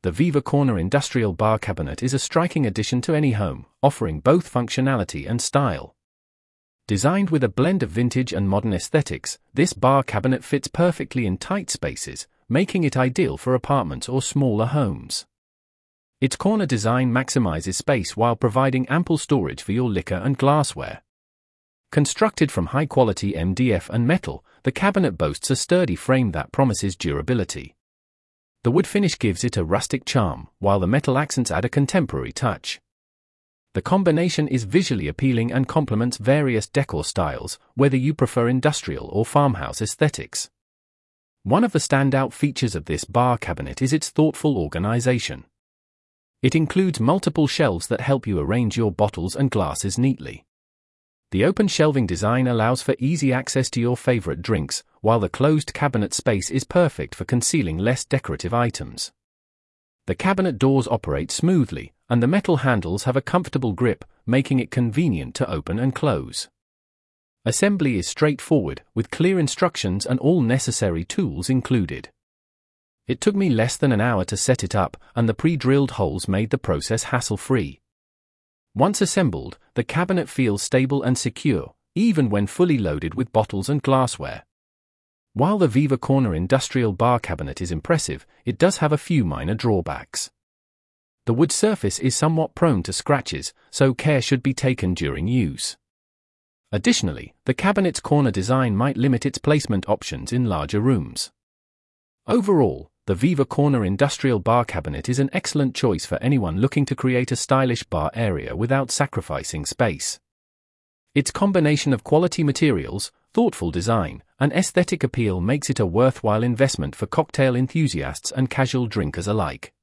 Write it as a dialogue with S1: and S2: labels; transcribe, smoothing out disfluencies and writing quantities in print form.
S1: the Viva Corner Industrial Bar Cabinet is a striking addition to any home, offering both functionality and style. Designed with a blend of vintage and modern aesthetics, this bar cabinet fits perfectly in tight spaces, making it ideal for apartments or smaller homes. Its corner design maximizes space while providing ample storage for your liquor and glassware. Constructed from high-quality MDF and metal, the cabinet boasts a sturdy frame that promises durability. The wood finish gives it a rustic charm, while the metal accents add a contemporary touch. The combination is visually appealing and complements various decor styles, whether you prefer industrial or farmhouse aesthetics. One of the standout features of this bar cabinet is its thoughtful organization. It includes multiple shelves that help you arrange your bottles and glasses neatly. The open shelving design allows for easy access to your favorite drinks, while the closed cabinet space is perfect for concealing less decorative items. The cabinet doors operate smoothly, and the metal handles have a comfortable grip, making it convenient to open and close. Assembly is straightforward, with clear instructions and all necessary tools included. It took me less than an hour to set it up, and the pre-drilled holes made the process hassle-free. Once assembled, the cabinet feels stable and secure, even when fully loaded with bottles and glassware. While the Viva Corner Industrial Bar Cabinet is impressive, it does have a few minor drawbacks. The wood surface is somewhat prone to scratches, so care should be taken during use. Additionally, the cabinet's corner design might limit its placement options in larger rooms. Overall, the Viva Corner Industrial Bar Cabinet is an excellent choice for anyone looking to create a stylish bar area without sacrificing space. Its combination of quality materials, thoughtful design, and aesthetic appeal makes it a worthwhile investment for cocktail enthusiasts and casual drinkers alike.